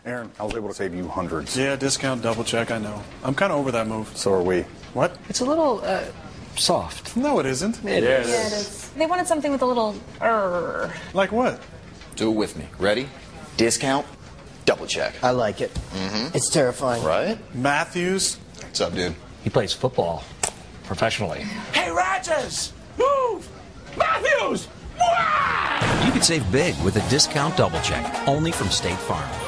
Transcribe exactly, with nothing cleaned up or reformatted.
Aaron, I was able to save you hundreds. Yeah, discount double check, I know. I'm kind of over that move. So are we. What? It's a little, uh, soft. No, it isn't. It Yeah, is. it is. They wanted something with a little er. Like what? Do it with me. Ready? Discount, double check. I like it. Mm-hmm. It's terrifying. Right? Matthews. What's up, dude? He plays football professionally. Hey, Rogers! Move! Matthews! You could save big with a discount double check, only from State Farm.